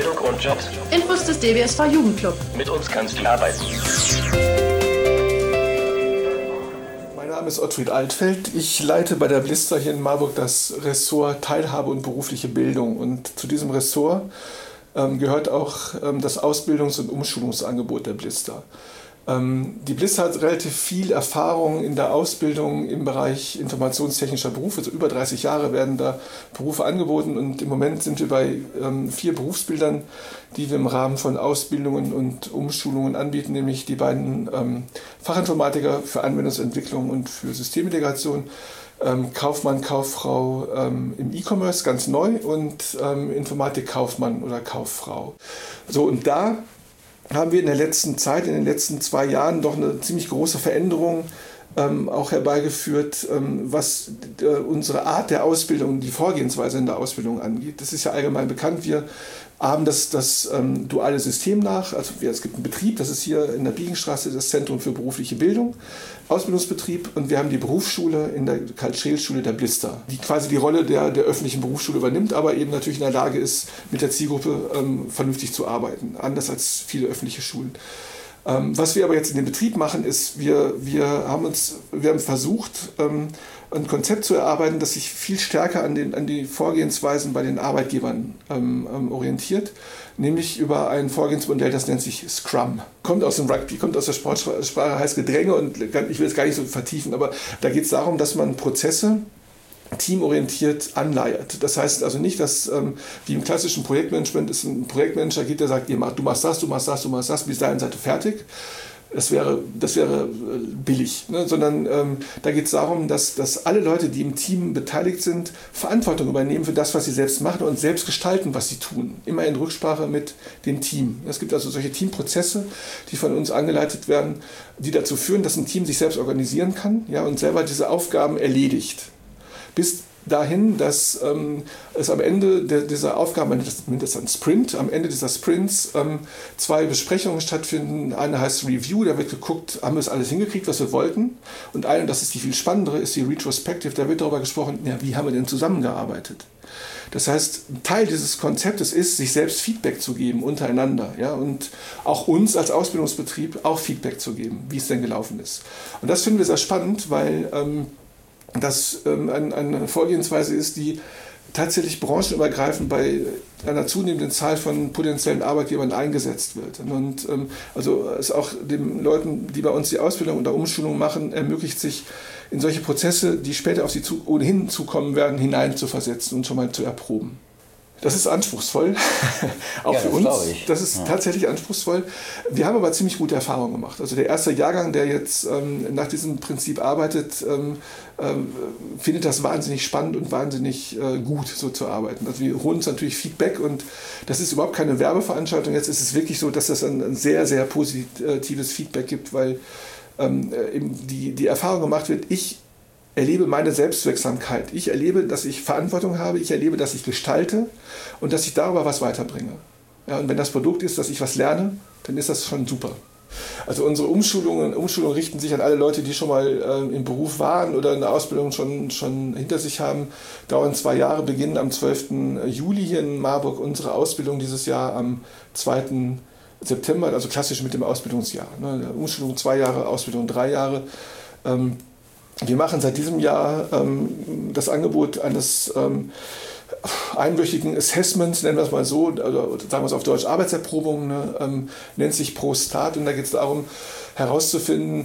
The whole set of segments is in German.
Ausbildung und Jobs. Infos des DBSV Jugendclub. Mit uns kannst du arbeiten. Mein Name ist Ottfried Altfeld. Ich leite bei der Blister hier in Marburg das Ressort Teilhabe und berufliche Bildung. Und zu diesem Ressort gehört auch das Ausbildungs- und Umschulungsangebot der Blister. Die Blister hat relativ viel Erfahrung in der Ausbildung im Bereich informationstechnischer Berufe. Also über 30 Jahre werden da Berufe angeboten und im Moment sind wir bei 4 Berufsbildern, die wir im Rahmen von Ausbildungen und Umschulungen anbieten, nämlich die beiden Fachinformatiker für Anwendungsentwicklung und für Systemintegration, Kaufmann, Kauffrau im E-Commerce, ganz neu, und Informatikkaufmann oder Kauffrau. So, und da haben wir in der letzten Zeit, in den letzten 2 Jahren, doch eine ziemlich große Veränderung auch herbeigeführt, was unsere Art der Ausbildung, die Vorgehensweise in der Ausbildung angeht. Das ist ja allgemein bekannt. Wir haben das duale System nach. Also es gibt einen Betrieb, das ist hier in der Biegenstraße das Zentrum für berufliche Bildung, Ausbildungsbetrieb, und wir haben die Berufsschule in der Karl-Schehl-Schule der Blister, die quasi die Rolle der öffentlichen Berufsschule übernimmt, aber eben natürlich in der Lage ist, mit der Zielgruppe vernünftig zu arbeiten, anders als viele öffentliche Schulen. Was wir aber jetzt in dem Betrieb machen, ist, wir haben versucht, ein Konzept zu erarbeiten, das sich viel stärker an die Vorgehensweisen bei den Arbeitgebern orientiert, nämlich über ein Vorgehensmodell, das nennt sich Scrum. Kommt aus dem Rugby, kommt aus der Sportsprache, heißt Gedränge, und ich will es gar nicht so vertiefen, aber da geht es darum, dass man Prozesse teamorientiert anleiert. Das heißt also nicht, dass wie im klassischen Projektmanagement es einen Projektmanager gibt, der sagt, du machst das, bis dahin seid ihr fertig. Das wäre billig, ne? Sondern da geht es darum, dass alle Leute, die im Team beteiligt sind, Verantwortung übernehmen für das, was sie selbst machen und selbst gestalten, was sie tun. Immer in Rücksprache mit dem Team. Es gibt also solche Teamprozesse, die von uns angeleitet werden, die dazu führen, dass ein Team sich selbst organisieren kann, ja, und selber diese Aufgaben erledigt. Bis dahin, dass es am Ende dieser Aufgabe, man nennt das ein Sprint, am Ende dieser Sprints 2 Besprechungen stattfinden. Eine heißt Review, da wird geguckt, haben wir es alles hingekriegt, was wir wollten. Und eine, das ist die viel spannendere, ist die Retrospective, da wird darüber gesprochen, ja, wie haben wir denn zusammengearbeitet. Das heißt, ein Teil dieses Konzeptes ist, sich selbst Feedback zu geben untereinander, ja, und auch uns als Ausbildungsbetrieb auch Feedback zu geben, wie es denn gelaufen ist. Und das finden wir sehr spannend, weil das eine Vorgehensweise ist, die tatsächlich branchenübergreifend bei einer zunehmenden Zahl von potenziellen Arbeitgebern eingesetzt wird. Und also es auch den Leuten, die bei uns die Ausbildung oder Umschulung machen, ermöglicht, sich in solche Prozesse, die später auf sie ohnehin zukommen werden, hineinzuversetzen und schon mal zu erproben. Das ist anspruchsvoll, auch für uns. Das ist tatsächlich anspruchsvoll. Wir haben aber ziemlich gute Erfahrungen gemacht. Also der erste Jahrgang, der jetzt nach diesem Prinzip arbeitet, findet das wahnsinnig spannend und wahnsinnig gut, so zu arbeiten. Also wir holen uns natürlich Feedback, und das ist überhaupt keine Werbeveranstaltung. Jetzt ist es wirklich so, dass es ein sehr, sehr positives Feedback gibt, weil eben die Erfahrung gemacht wird, ich erlebe meine Selbstwirksamkeit. Ich erlebe, dass ich Verantwortung habe, ich erlebe, dass ich gestalte und dass ich darüber was weiterbringe. Ja, und wenn das Produkt ist, dass ich was lerne, dann ist das schon super. Also unsere Umschulungen richten sich an alle Leute, die schon mal im Beruf waren oder eine Ausbildung schon hinter sich haben. Dauern 2 Jahre, beginnen am 12. Juli hier in Marburg. Unsere Ausbildung dieses Jahr am 2. September, also klassisch mit dem Ausbildungsjahr. Umschulung 2 Jahre, Ausbildung 3 Jahre. Wir machen seit diesem Jahr das Angebot eines einwöchigen Assessments, nennen wir es mal so, oder sagen wir es auf Deutsch, Arbeitserprobung, nennt sich Pro Start, und da geht es darum, herauszufinden,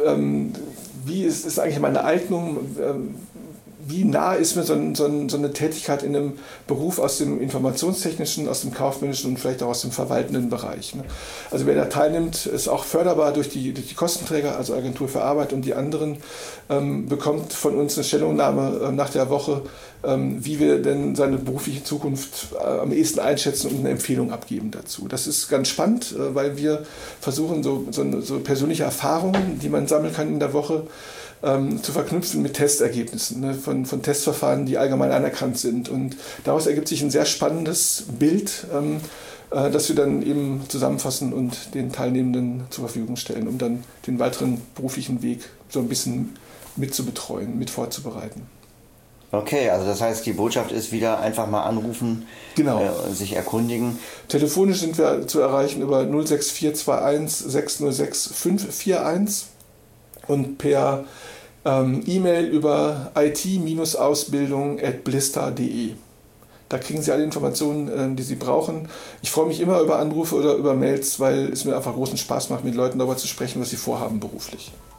wie ist eigentlich meine Eignung, wie nah ist mir so eine Tätigkeit in einem Beruf aus dem informationstechnischen, aus dem kaufmännischen und vielleicht auch aus dem verwaltenden Bereich. Also wer da teilnimmt, ist auch förderbar durch die Kostenträger, also Agentur für Arbeit und die anderen, bekommt von uns eine Stellungnahme nach der Woche, wie wir denn seine berufliche Zukunft am ehesten einschätzen und eine Empfehlung abgeben dazu. Das ist ganz spannend, weil wir versuchen, so persönliche Erfahrungen, die man sammeln kann in der Woche, zu verknüpfen mit Testergebnissen, von Testverfahren, die allgemein anerkannt sind. Und daraus ergibt sich ein sehr spannendes Bild, das wir dann eben zusammenfassen und den Teilnehmenden zur Verfügung stellen, um dann den weiteren beruflichen Weg so ein bisschen mit zu betreuen, mit vorzubereiten. Okay, also das heißt, die Botschaft ist wieder einfach mal anrufen, Genau. Sich erkundigen. Telefonisch sind wir zu erreichen über 06421 606 541 und per E-Mail über it-ausbildung@blister.de. Da kriegen Sie alle Informationen, die Sie brauchen. Ich freue mich immer über Anrufe oder über Mails, weil es mir einfach großen Spaß macht, mit Leuten darüber zu sprechen, was sie vorhaben beruflich.